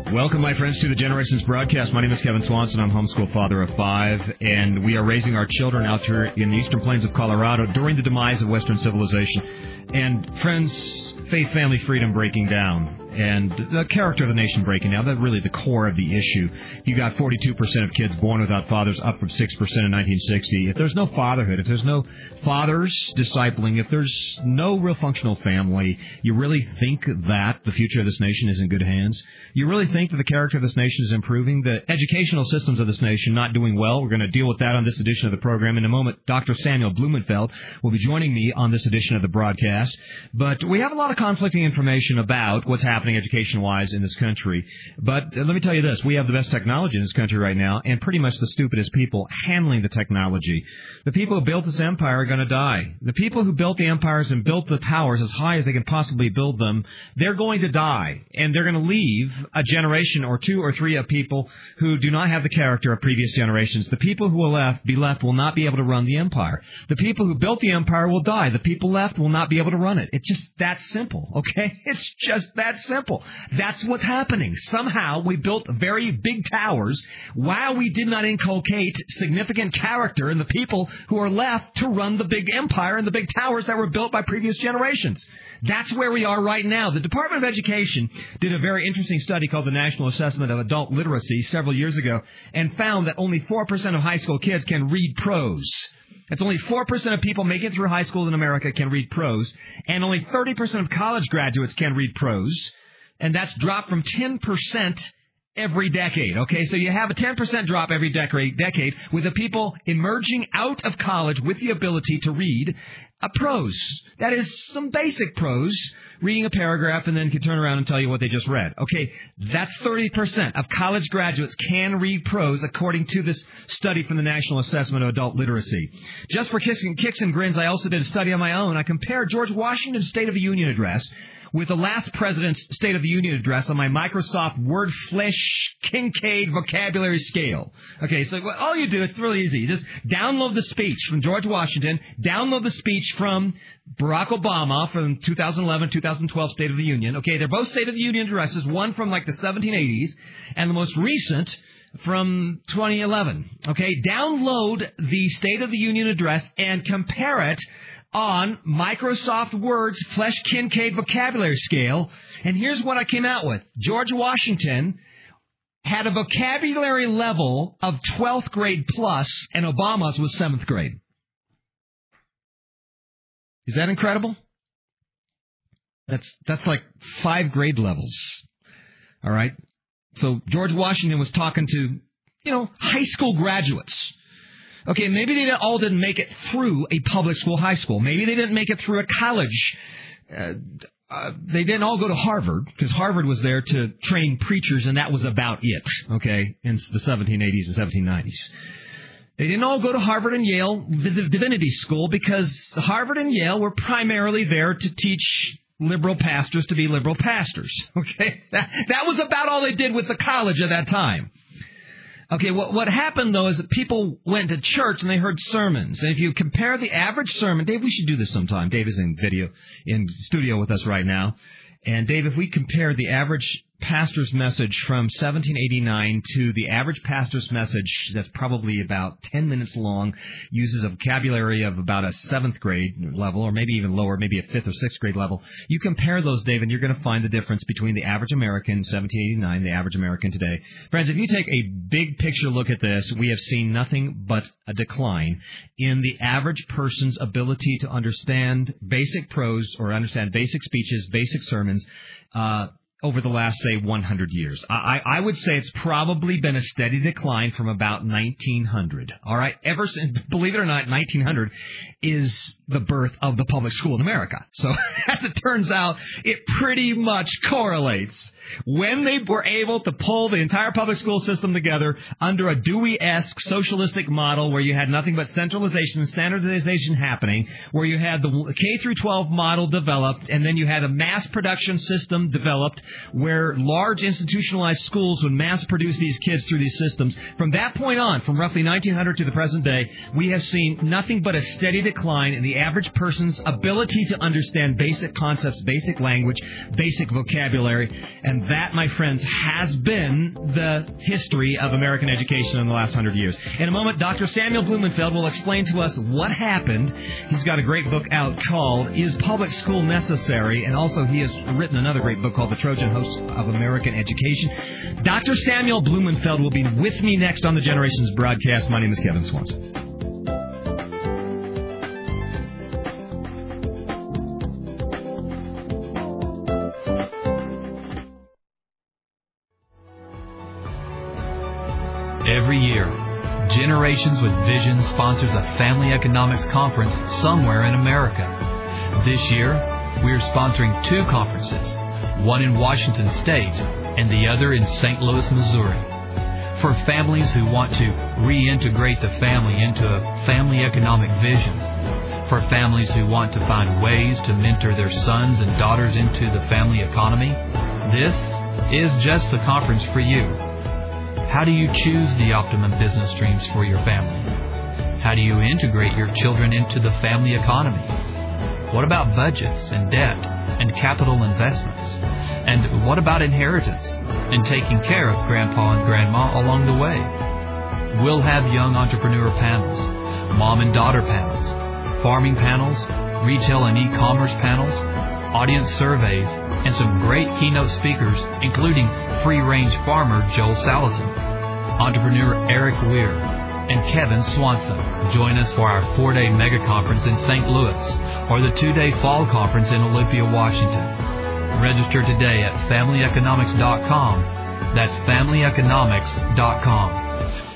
Welcome, my friends, to the Generations broadcast. My name is Kevin Swanson. I'm homeschool father of 5, and we are raising our children out here in the eastern plains of Colorado during the demise of Western civilization. And, friends, faith, family, freedom breaking down, and the character of the nation breaking down. That's really the core of the issue. You got 42% of kids born without fathers, up from 6% in 1960. If there's no fatherhood, if there's no fathers discipling, if there's no real functional family, you really think that the future of this nation is in good hands? You really think that the character of this nation is improving? The educational systems of this nation not doing well? We're going to deal with that on this edition of the program. In a moment, Dr. Samuel Blumenfeld will be joining me on this edition of the broadcast. But we have a lot of conflicting information about what's happening education-wise in this country. But let me tell you this. We have the best technology in this country right now, and pretty much the stupidest people handling the technology. The people who built this empire are going to die. The people who built the empires and built the towers as high as they can possibly build them, they're going to die. And they're going to leave a generation or 2 or 3 of people who do not have the character of previous generations. The people who will be left will not be able to run the empire. The people who built the empire will die. The people left will not be able to run it. It's just that simple, okay? It's just that simple. That's what's happening. Somehow we built very big towers while we did not inculcate significant character in the people who are left to run the big empire and the big towers that were built by previous generations. That's where we are right now. The Department of Education did a very interesting study called the National Assessment of Adult Literacy several years ago and found that only 4% of high school kids can read prose. It's only 4% of people making it through high school in America can read prose, and only 30% of college graduates can read prose, and that's dropped from 10% every decade, okay? So you have a 10% drop every decade with the people emerging out of college with the ability to read a prose. That is some basic prose, reading a paragraph and then can turn around and tell you what they just read. Okay, that's 30% of college graduates can read prose according to this study from the National Assessment of Adult Literacy. Just for kicks and grins, I also did a study on my own. I compared George Washington's State of the Union address with the last president's State of the Union address on my Microsoft Word Flesh Kincaid vocabulary scale. Okay, so all you do, it's really easy. You just download the speech from George Washington, download the speech from Barack Obama from 2011-2012 State of the Union. Okay, they're both State of the Union addresses, one from like the 1780s and the most recent from 2011. Okay, download the State of the Union address and compare it on Microsoft Word's Flesh Kincaid vocabulary scale, and here's what I came out with. George Washington had a vocabulary level of 12th grade plus, and Obama's was 7th grade. Is that incredible? That's like 5 grade levels. All right? So George Washington was talking to, high school graduates. Okay, maybe they all didn't make it through a public school high school. Maybe they didn't make it through a college. They didn't all go to Harvard, because Harvard was there to train preachers, and that was about it, okay, in the 1780s and 1790s. They didn't all go to Harvard and Yale Divinity School, because Harvard and Yale were primarily there to teach liberal pastors to be liberal pastors, okay? That was about all they did with the college at that time. Okay, what happened, though, is that people went to church and they heard sermons. And if you compare the average sermon, Dave, we should do this sometime. Dave is in studio with us right now. And Dave, if we compare the average pastor's message from 1789 to the average pastor's message that's probably about 10 minutes long, uses a vocabulary of about a 7th grade level, or maybe even lower, maybe a 5th or 6th grade level. You compare those, Dave, and you're going to find the difference between the average American in 1789 and the average American today. Friends, if you take a big picture look at this, we have seen nothing but a decline in the average person's ability to understand basic prose or understand basic speeches, basic sermons, over the last, say, 100 years. I would say it's probably been a steady decline from about 1900. All right? Ever since, believe it or not, 1900 is the birth of the public school in America. So, as it turns out, it pretty much correlates. When they were able to pull the entire public school system together under a Dewey-esque socialistic model where you had nothing but centralization and standardization happening, where you had the K through 12 model developed, and then you had a mass production system developed, where large institutionalized schools would mass produce these kids through these systems. From that point on, from roughly 1900 to the present day, we have seen nothing but a steady decline in the average person's ability to understand basic concepts, basic language, basic vocabulary. And that, my friends, has been the history of American education in the last 100 years. In a moment, Dr. Samuel Blumenfeld will explain to us what happened. He's got a great book out called Is Public School Necessary? And also he has written another great book called The Trojan Horse of American Education. Dr. Samuel Blumenfeld will be with me next on the Generations broadcast. My name is Kevin Swanson. Every year, Generations with Vision sponsors a family economics conference somewhere in America. This year, we are sponsoring two conferences, one in Washington State and the other in St. Louis, Missouri. For families who want to reintegrate the family into a family economic vision, for families who want to find ways to mentor their sons and daughters into the family economy, this is just the conference for you. How do you choose the optimum business streams for your family? How do you integrate your children into the family economy? What about budgets and debt and capital investments? And what about inheritance and taking care of grandpa and grandma along the way? We'll have young entrepreneur panels, mom and daughter panels, farming panels, retail and e-commerce panels, audience surveys, and some great keynote speakers, including free-range farmer Joel Salatin, entrepreneur Eric Weir, and Kevin Swanson. Join us for our 4-day mega conference in St. Louis or the 2-day fall conference in Olympia, Washington. Register today at familyeconomics.com. That's familyeconomics.com.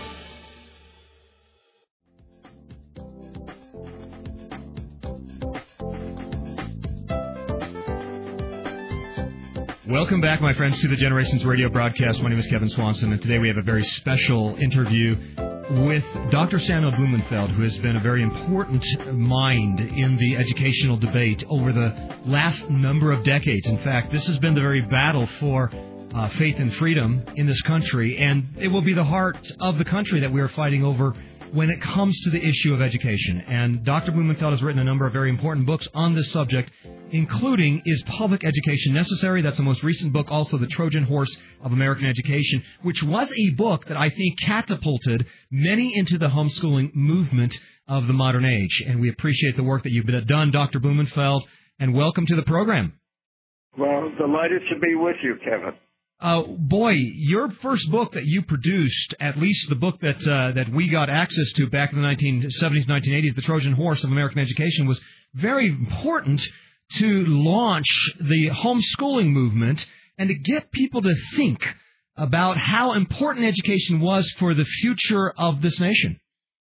Welcome back, my friends, to the Generations Radio broadcast. My name is Kevin Swanson, and today we have a very special interview with Dr. Samuel Blumenfeld, who has been a very important mind in the educational debate over the last number of decades. In fact, this has been the very battle for faith and freedom in this country, and it will be the heart of the country that we are fighting over when it comes to the issue of education. And Dr. Blumenfeld has written a number of very important books on this subject, including Is Public Education Necessary? That's the most recent book, also The Trojan Horse of American Education, which was a book that I think catapulted many into the homeschooling movement of the modern age. And we appreciate the work that you've done, Dr. Blumenfeld, and welcome to the program. Well, delighted to be with you, Kevin. Boy, your first book that you produced, at least the book that we got access to back in the 1970s, 1980s, The Trojan Horse of American Education, was very important to launch the homeschooling movement and to get people to think about how important education was for the future of this nation.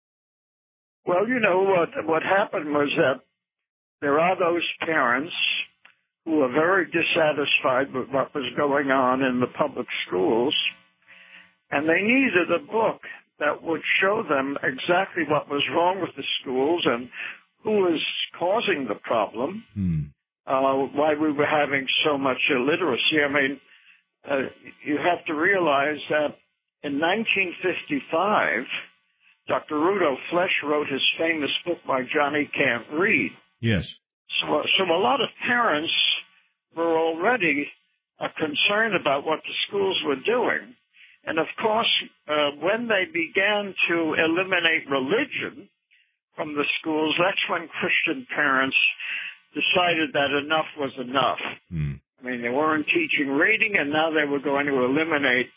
Well, you know, what happened was that there are those parents who are very dissatisfied with what was going on in the public schools, and they needed a book that would show them exactly what was wrong with the schools and who was causing the problem, why we were having so much illiteracy. I mean, you have to realize that in 1955, Dr. Rudolph Flesch wrote his famous book, My Johnny Can't Read. Yes. So a lot of parents were already concerned about what the schools were doing. And, of course, when they began to eliminate religion from the schools, that's when Christian parents decided that enough was enough. I mean, they weren't teaching reading, and now they were going to eliminate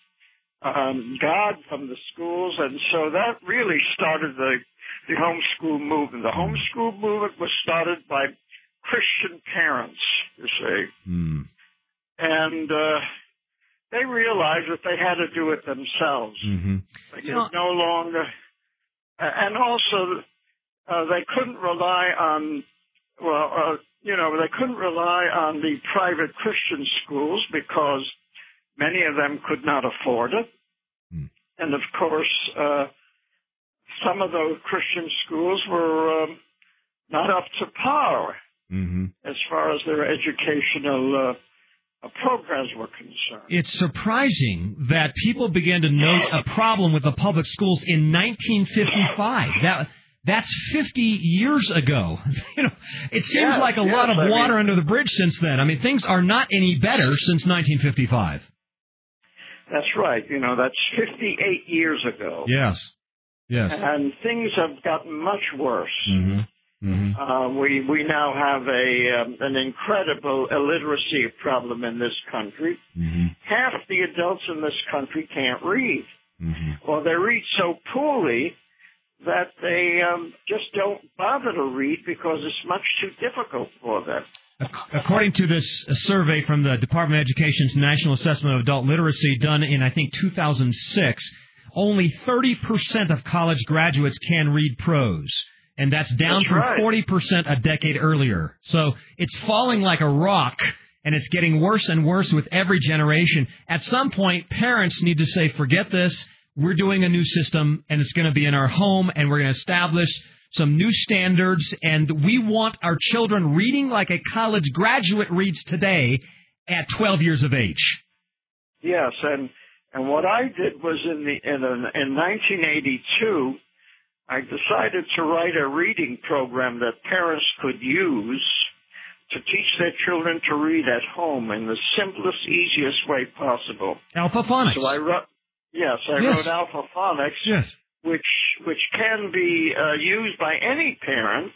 God from the schools. And so that really started the homeschool movement. The homeschool movement was started by Christian parents, you see. And they realized that they had to do it themselves. They could no longer, and also they couldn't rely on, they couldn't rely on the private Christian schools because many of them could not afford it. And of course, some of those Christian schools were not up to par as far as their educational programs were concerned. It's surprising that people began to note a problem with the public schools in 1955. That's 50 years ago. It seems like a lot of water under the bridge since then. I mean, things are not any better since 1955. That's right. That's 58 years ago. Yes. And things have gotten much worse. Mm-hmm. We now have an incredible illiteracy problem in this country. Mm-hmm. Half the adults in this country can't read. Mm-hmm. Or they read so poorly that they just don't bother to read because it's much too difficult for them. According to this survey from the Department of Education's National Assessment of Adult Literacy done in, I think, 2006, only 30% of college graduates can read prose. And that's down from 40% a decade earlier. So it's falling like a rock, and it's getting worse and worse with every generation. At some point, parents need to say, forget this. We're doing a new system, and it's going to be in our home, and we're going to establish some new standards, and we want our children reading like a college graduate reads today at 12 years of age. Yes, and what I did was in 1982, I decided to write a reading program that parents could use to teach their children to read at home in the simplest, easiest way possible. Alphaphonics. So I wrote Alphaphonics, yes, which can be used by any parent.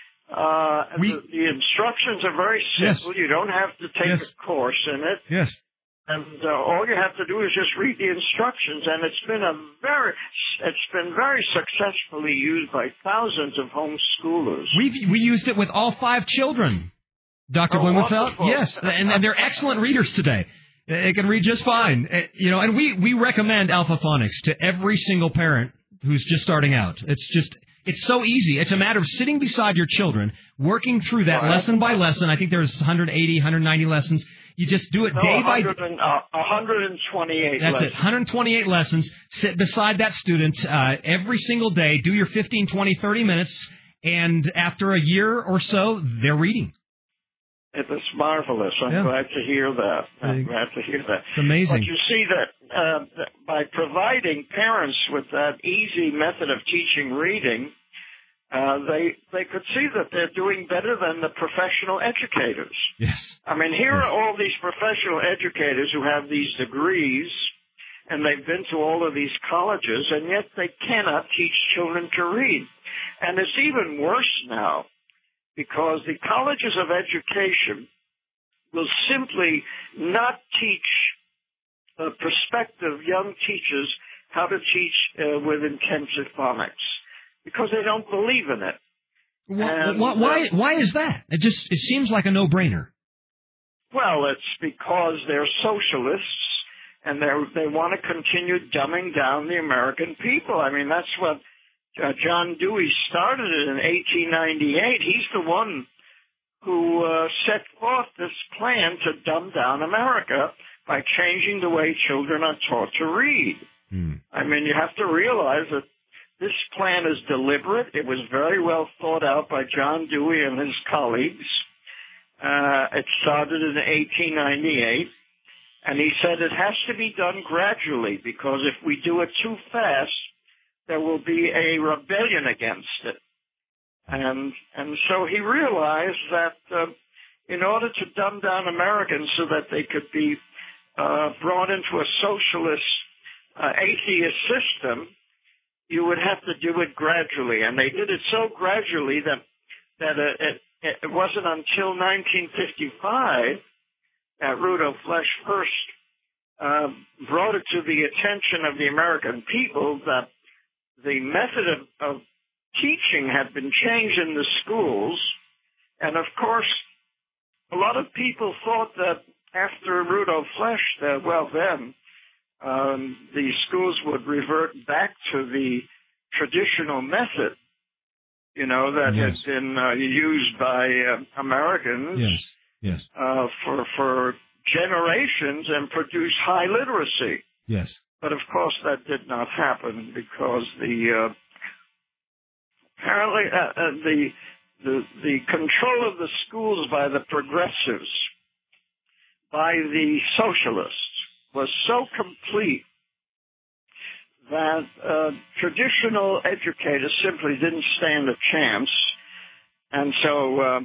The instructions are very simple. Yes. You don't have to take a course in it. Yes. And all you have to do is just read the instructions, and it's been very successfully used by thousands of homeschoolers. We used it with all 5 children, Dr. Blumenfeld. Yes, and they're excellent readers today. They can read just fine. And we recommend Alphaphonics to every single parent who's just starting out. It's so easy. It's a matter of sitting beside your children, working through that lesson by lesson. I think there's 180, 190 lessons. You just do it day by day. 128 That's lessons. it, 128 lessons. Sit beside that student every single day. Do your 15, 20, 30 minutes. And after a year or so, they're reading. It was marvelous. I'm glad to hear that. It's amazing. But you see that by providing parents with that easy method of teaching reading, they could see that they're doing better than the professional educators. Yes. I mean, here are all these professional educators who have these degrees, and they've been to all of these colleges, and yet they cannot teach children to read. And it's even worse now, because the colleges of education will simply not teach prospective young teachers how to teach with intensive phonics, because they don't believe in it. Why is that? It seems like a no-brainer. Well, it's because they're socialists, and they want to continue dumbing down the American people. I mean, that's what John Dewey started it in 1898. He's the one who set forth this plan to dumb down America by changing the way children are taught to read. I mean, you have to realize that this plan is deliberate. It was very well thought out by John Dewey and his colleagues. It started in 1898, and he said it has to be done gradually, because if we do it too fast, there will be a rebellion against it. And so he realized that in order to dumb down Americans so that they could be brought into a socialist atheist system, you would have to do it gradually. And they did it so gradually that it wasn't until 1955 that Rudolf Flesch first brought it to the attention of the American people that the method of teaching had been changed in the schools. And of course, a lot of people thought that after Rudolf Flesch, the schools would revert back to the traditional method, that has been used by Americans for generations and produced high literacy. Yes. But of course, that did not happen because apparently the control of the schools by the progressives by the socialists was so complete that traditional educators simply didn't stand a chance. And so...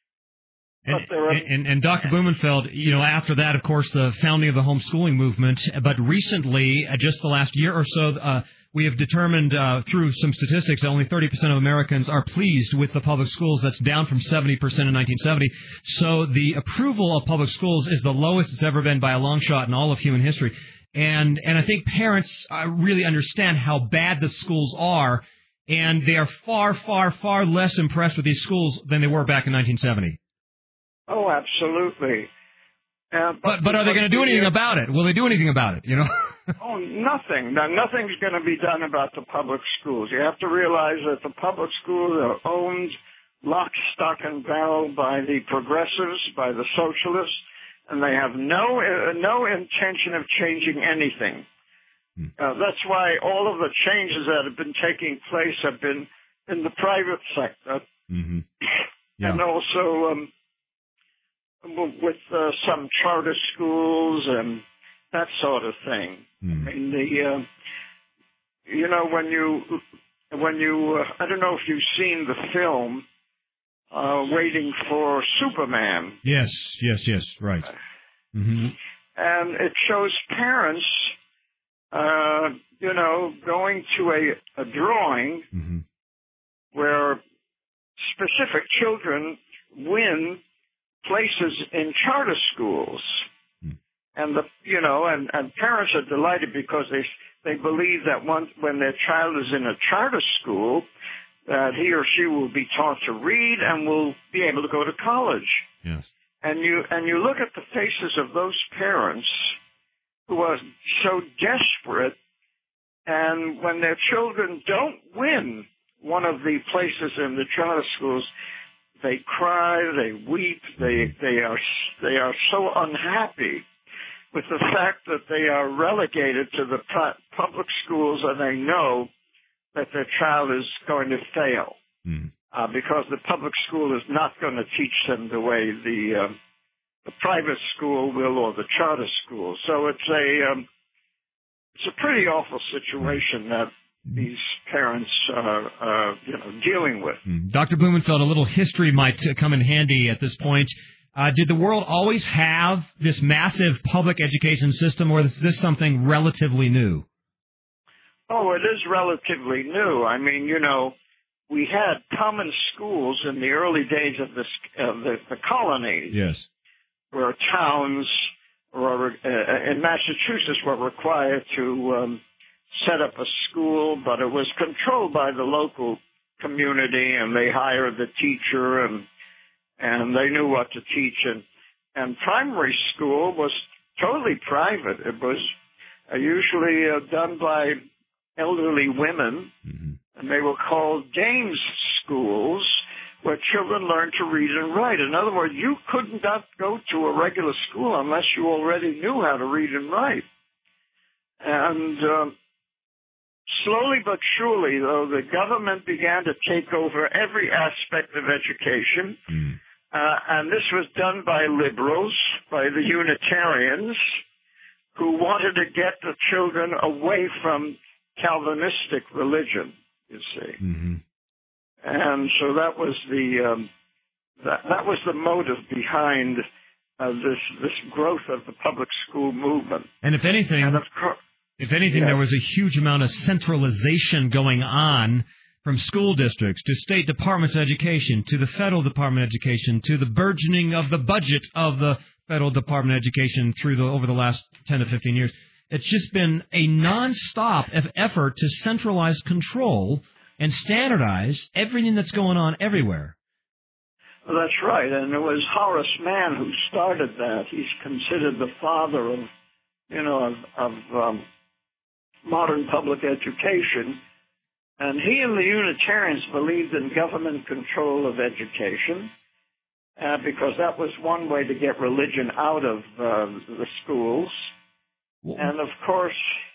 And Dr. Blumenfeld, after that, of course, the founding of the homeschooling movement, but recently, just the last year or so, we have determined through some statistics that only 30% of Americans are pleased with the public schools. That's down from 70% in 1970. So the approval of public schools is the lowest it's ever been by a long shot in all of human history. And I think parents really understand how bad the schools are, and they are far, far, far less impressed with these schools than they were back in 1970. Oh, absolutely. But are they going to do anything about it? Will they do anything about it, Oh, nothing. Now, nothing's going to be done about the public schools. You have to realize that the public schools are owned lock, stock, and barrel by the progressives, by the socialists, and they have no intention of changing anything. That's why all of the changes that have been taking place have been in the private sector. Mm-hmm. Yeah. And also... with some charter schools and that sort of thing. I mean, when you, I don't know if you've seen the film, Waiting for Superman. Yes, right. Mm-hmm. And it shows parents, going to a drawing where specific children win places in charter schools, and and parents are delighted because they believe that when their child is in a charter school, that he or she will be taught to read and will be able to go to college. Yes. And you look at the faces of those parents who are so desperate, and when their children don't win one of the places in the charter schools, they cry, they weep, they are so unhappy with the fact that they are relegated to the public schools, and they know that their child is going to fail because the public school is not going to teach them the way the private school will or the charter school. So it's a pretty awful situation that these parents are dealing with. Dr. Blumenfeld, a little history might come in handy at this point. Did the world always have this massive public education system, or is this something relatively new? Oh, it is relatively new. I mean, we had common schools in the early days of the colonies. Yes. Where towns in Massachusetts were required to set up a school, but it was controlled by the local community, and they hired the teacher, and they knew what to teach. And primary school was totally private. It was usually done by elderly women, and they were called dames schools, where children learned to read and write. In other words, you could not go to a regular school unless you already knew how to read and write. And slowly but surely, though, the government began to take over every aspect of education, and this was done by liberals, by the Unitarians, who wanted to get the children away from Calvinistic religion, you see. And so that was the motive behind this growth of the public school movement. And if anything, there was a huge amount of centralization going on from school districts to state departments of education to the federal Department of Education to the burgeoning of the budget of the federal Department of Education over the last 10 to 15 years. It's just been a nonstop effort to centralize control and standardize everything that's going on everywhere. Well, that's right, and it was Horace Mann who started that. He's considered the father of modern public education, and he and the Unitarians believed in government control of education because that was one way to get religion out of the schools. And of course,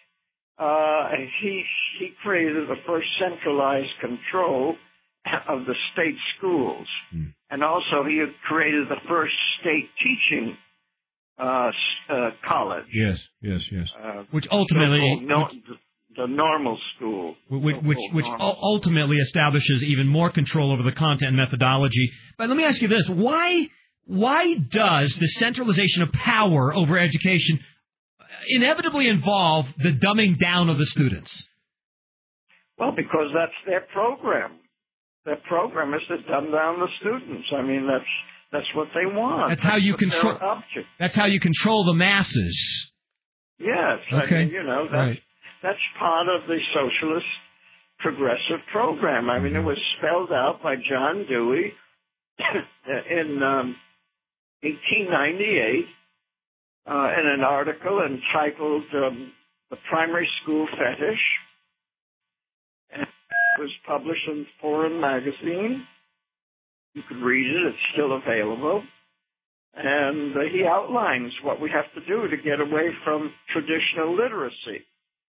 he created the first centralized control of the state schools. And also he had created the first state teaching college. Yes. Which ultimately, the normal school, which ultimately establishes even more control over the content and methodology. But let me ask you this: Why does the centralization of power over education inevitably involve the dumbing down of the students? Well, because that's their program. Their program is to dumb down the students. I mean, that's what they want. That's how you control. That's how you control the masses. Yes. Okay. I mean, that's part of the socialist progressive program. I mean, it was spelled out by John Dewey in 1898 in an article entitled "The Primary School Fetish." And it was published in Foreign Magazine. You could read it. It's still available. And he outlines what we have to do to get away from traditional literacy.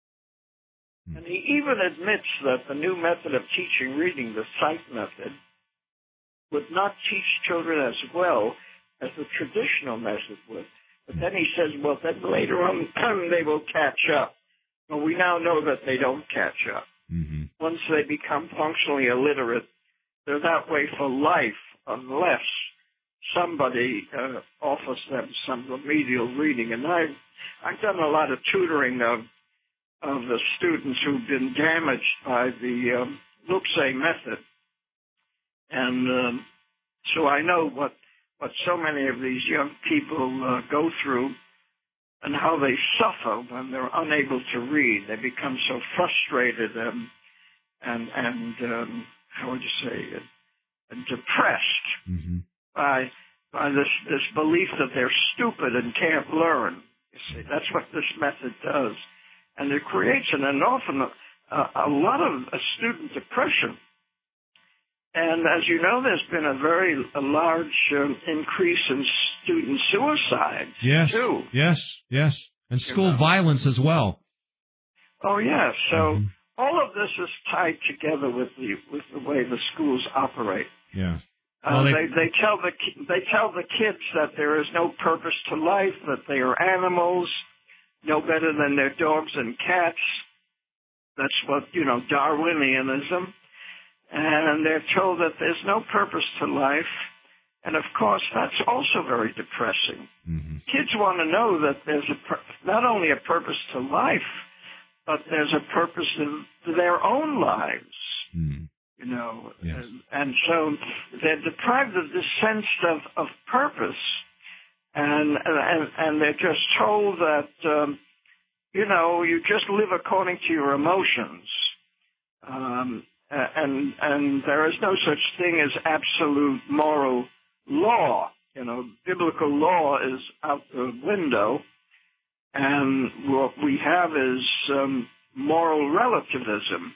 And he even admits that the new method of teaching reading, the sight method, would not teach children as well as the traditional method would. But then he says, well, then later on they will catch up. Well, we now know that they don't catch up. Mm-hmm. Once they become functionally illiterate, they're that way for life unless somebody offers them some remedial reading. And I've done a lot of tutoring of the students who've been damaged by the Luxe method. And so I know what so many of these young people go through and how they suffer when they're unable to read. They become so frustrated and how would you say it, and depressed by this belief that they're stupid and can't learn. You see, that's what this method does. And it creates an often a lot of student depression. And as you know, there's been a large increase in student suicides, too. Yes. And school violence as well. Oh, yes. So all of this is tied together with the way the schools operate. Yeah. They tell the kids that there is no purpose to life, that they are animals, no better than their dogs and cats. That's what, Darwinianism. And they're told that there's no purpose to life. And, of course, that's also very depressing. Mm-hmm. Kids want to know that there's not only a purpose to life, but there's a purpose to their own lives. Mm. Yes. And so they're deprived of this sense of purpose. And they're just told that, you just live according to your emotions. And there is no such thing as absolute moral law. Biblical law is out the window, and what we have is moral relativism,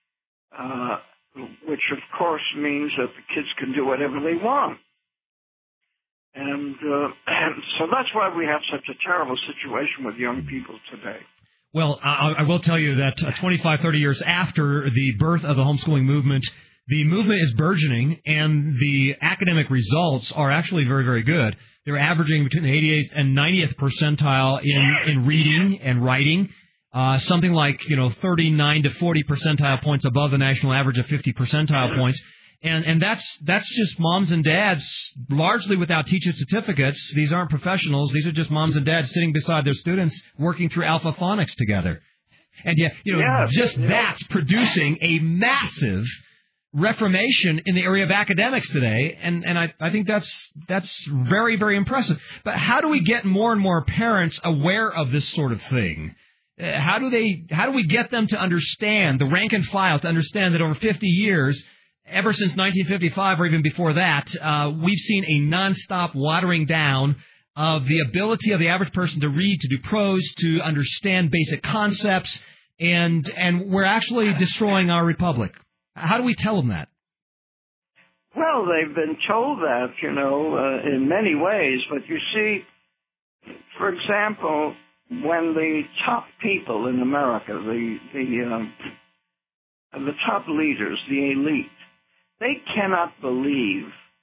which of course means that the kids can do whatever they want. And so that's why we have such a terrible situation with young people today. Well, I will tell you that 25, 30 years after the birth of the homeschooling movement, the movement is burgeoning, and the academic results are actually very, very good. They're averaging between the 88th and 90th percentile in reading and writing, something like 39 to 40 percentile points above the national average of 50 percentile points. And that's just moms and dads, largely without teacher certificates. These aren't professionals. These are just moms and dads sitting beside their students, working through alpha phonics together. And yet, that's producing a massive reformation in the area of academics today. And I think that's very, very impressive. But how do we get more and more parents aware of this sort of thing? How do we get them to understand, the rank and file, to understand that over 50 years, ever since 1955 or even before that, we've seen a nonstop watering down of the ability of the average person to read, to do prose, to understand basic concepts, and we're actually destroying our republic. How do we tell them that? Well, they've been told that, in many ways. But you see, for example, when the top people in America, the top leaders, the elite, they cannot believe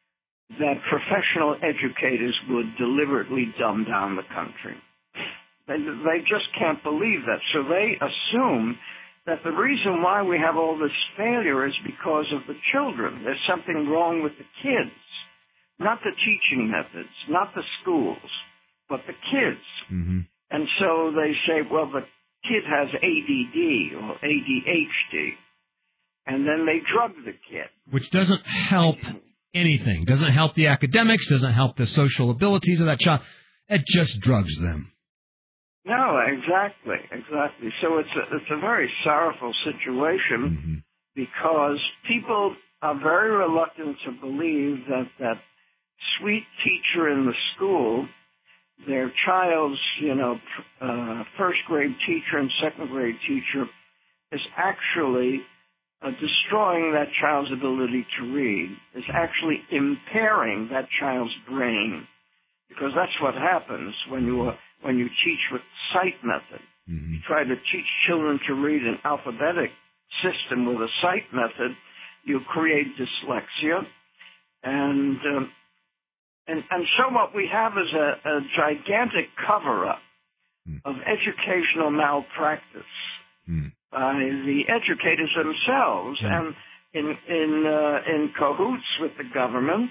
that professional educators would deliberately dumb down the country. They just can't believe that. So they assume that the reason why we have all this failure is because of the children. There's something wrong with the kids, not the teaching methods, not the schools, but the kids. Mm-hmm. And so they say, well, the kid has ADD or ADHD, and then they drug the kid. Which doesn't help anything. Doesn't help the academics, doesn't help the social abilities of that child. It just drugs them. No, exactly. So it's a very sorrowful situation because people are very reluctant to believe that sweet teacher in the school, their child's, first grade teacher and second grade teacher, is actually destroying that child's ability to read, is actually impairing that child's brain, because that's what happens when you teach with sight method. Mm-hmm. You try to teach children to read an alphabetic system with a sight method, you create dyslexia, and so what we have is a gigantic cover-up of educational malpractice by the educators themselves, and in cahoots with the government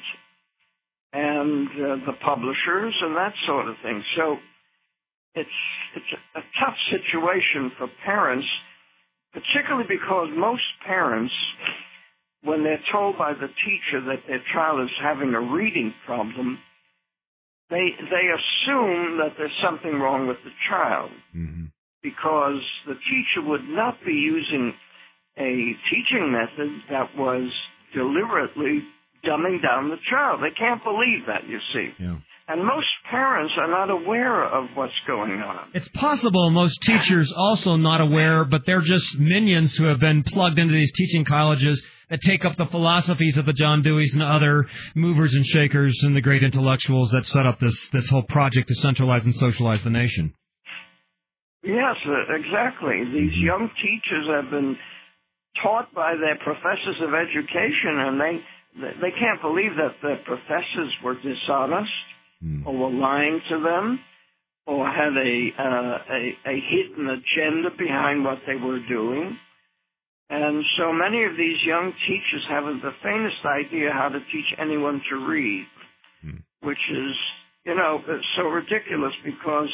and the publishers and that sort of thing. So it's a tough situation for parents, particularly because most parents, when they're told by the teacher that their child is having a reading problem, they assume that there's something wrong with the child, because the teacher would not be using a teaching method that was deliberately dumbing down the child. They can't believe that, you see. Yeah. And most parents are not aware of what's going on. It's possible most teachers also not aware, but they're just minions who have been plugged into these teaching colleges that take up the philosophies of the John Deweys and other movers and shakers and the great intellectuals that set up this whole project to centralize and socialize the nation. Yes, exactly. These young teachers have been taught by their professors of education, and they can't believe that the professors were dishonest or were lying to them or had a hidden agenda behind what they were doing. And so many of these young teachers haven't the faintest idea how to teach anyone to read, which is, so ridiculous because,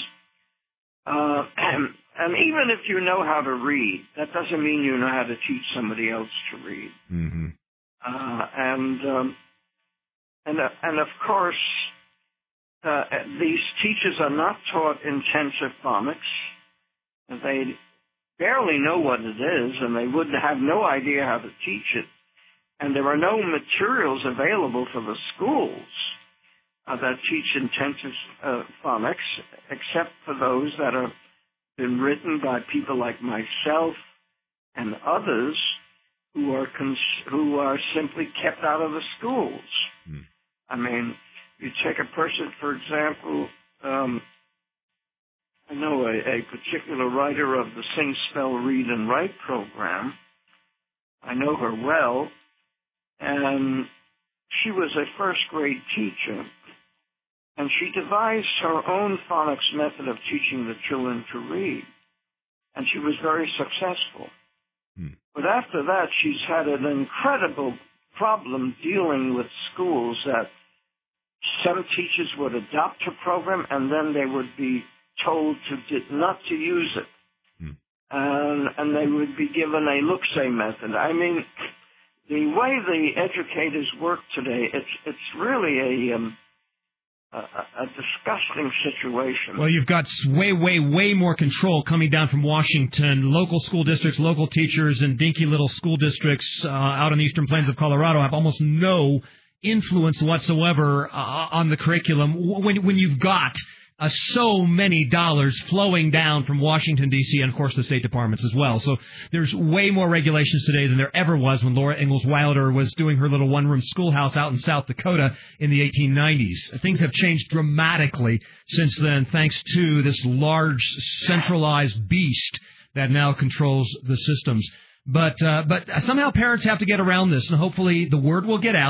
and even if you know how to read, that doesn't mean you know how to teach somebody else to read. And of course, these teachers are not taught intensive phonics. They barely know what it is, and they would have no idea how to teach it. And there are no materials available for the schools that teach intensive phonics, except for those that have been written by people like myself and others who are simply kept out of the schools. I mean, you take a person, for example, I know a particular writer of the Sing, Spell, Read, and Write program. I know her well, and she was a first-grade teacher, and she devised her own phonics method of teaching the children to read, and she was very successful. But after that, she's had an incredible problem dealing with schools that some teachers would adopt her program, and then they would be told not to use it. And they would be given a look-say method. I mean, the way the educators work today, it's really a disgusting situation. Well, you've got way more control coming down from Washington. Local school districts, local teachers in dinky little school districts out on the eastern plains of Colorado have almost no influence whatsoever on the curriculum when you've got so many dollars flowing down from Washington, D.C., and, of course, the State Departments as well. So there's way more regulations today than there ever was when Laura Ingalls Wilder was doing her little one-room schoolhouse out in South Dakota in the 1890s. Things have changed dramatically since then, thanks to this large, centralized beast that now controls the systems. But somehow parents have to get around this, and hopefully the word will get out.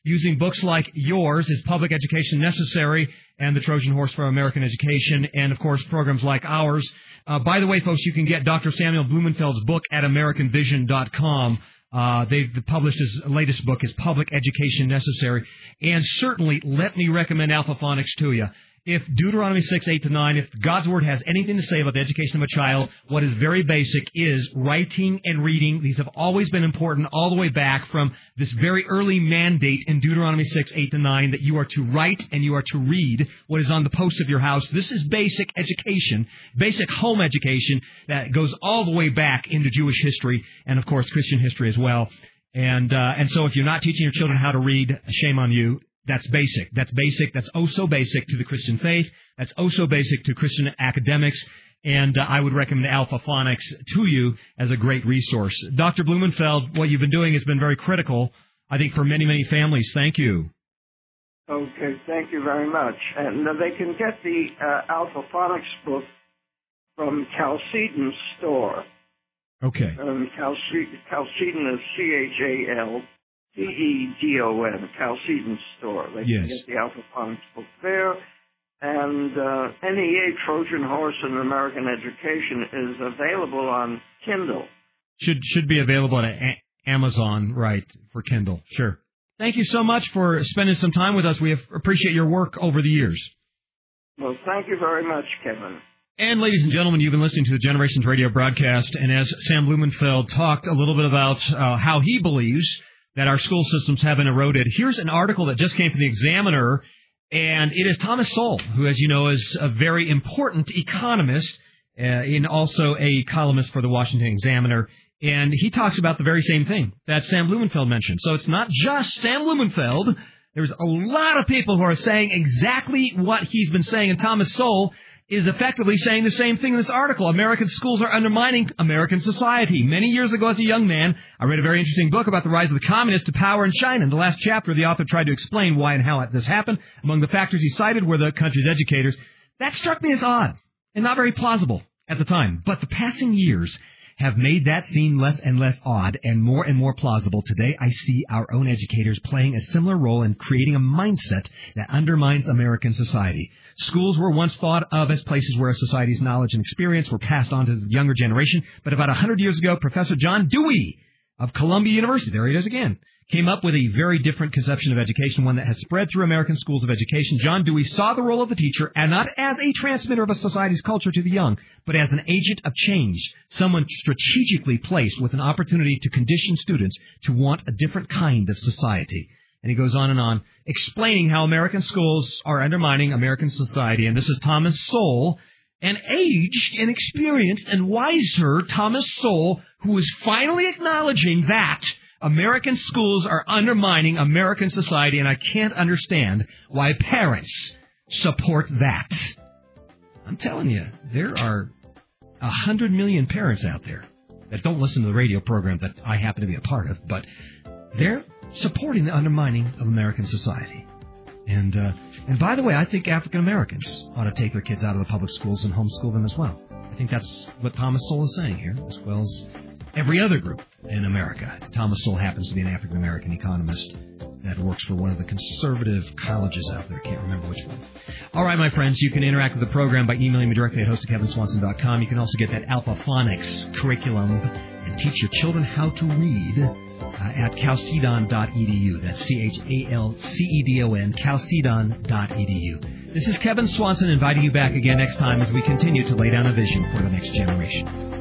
using books like yours, Is Public Education Necessary? And The Trojan Horse for American Education, and, of course, programs like ours. By the way, folks, you can get Dr. Samuel Blumenfeld's book at AmericanVision.com. They've published his latest book, Is Public Education Necessary? And certainly, let me recommend Alphaphonics to you. If Deuteronomy 6:8-9, if God's Word has anything to say about the education of a child, what is very basic is writing and reading. These have always been important all the way back from this very early mandate in Deuteronomy 6:8-9 that you are to write and you are to read what is on the posts of your house. This is basic education, basic home education that goes all the way back into Jewish history and, of course, Christian history as well. And so if you're not teaching your children how to read, shame on you. That's basic. That's basic. That's oh so basic to the Christian faith. That's oh so basic to Christian academics. And I would recommend Alphaphonics to you as a great resource. Dr. Blumenfeld, what you've been doing has been very critical, I think, for many, many families. Thank you. Okay, thank you very much. And they can get the Alphaphonics book from Chalcedon's store. Okay. Chalcedon is CHALCEDON, Chalcedon store. They can get the Alphaphonics book there. And NEA Trojan Horse in American Education is available on Kindle. Should be available at Amazon, right, for Kindle. Sure. Thank you so much for spending some time with us. We appreciate your work over the years. Well, thank you very much, Kevin. And, ladies and gentlemen, you've been listening to the Generations Radio broadcast. And as Sam Blumenfeld talked a little bit about how he believes that our school systems have been eroded, here's an article that just came from the Examiner, and it is Thomas Sowell, who, as you know, is a very important economist and also a columnist for the Washington Examiner. And he talks about the very same thing that Sam Blumenfeld mentioned. So it's not just Sam Blumenfeld. There's a lot of people who are saying exactly what he's been saying, and Thomas Sowell is effectively saying the same thing in this article. American schools are undermining American society. Many years ago, as a young man, I read a very interesting book about the rise of the communists to power in China. In the last chapter, the author tried to explain why and how this happened. Among the factors he cited were the country's educators. That struck me as odd and not very plausible at the time. But the passing years have made that seem less and less odd and more plausible. Today, I see our own educators playing a similar role in creating a mindset that undermines American society. Schools were once thought of as places where society's knowledge and experience were passed on to the younger generation. But about 100 years ago, Professor John Dewey of Columbia University, there he is again, came up with a very different conception of education, one that has spread through American schools of education. John Dewey saw the role of the teacher, and not as a transmitter of a society's culture to the young, but as an agent of change, someone strategically placed with an opportunity to condition students to want a different kind of society. And he goes on, explaining how American schools are undermining American society. And this is Thomas Sowell, an aged and experienced and wiser Thomas Sowell, who is finally acknowledging that American schools are undermining American society, and I can't understand why parents support that. I'm telling you, there are 100 million parents out there that don't listen to the radio program that I happen to be a part of, but they're supporting the undermining of American society. And by the way, I think African Americans ought to take their kids out of the public schools and homeschool them as well. I think that's what Thomas Sowell is saying here, as well as every other group in America. Thomas Sowell happens to be an African-American economist that works for one of the conservative colleges out there. I can't remember which one. All right, my friends, you can interact with the program by emailing me directly at host@kevinswanson.com. You can also get that Alphaphonics curriculum and teach your children how to read at chalcedon.edu. That's CHALCEDON, chalcedon.edu. This is Kevin Swanson inviting you back again next time as we continue to lay down a vision for the next generation.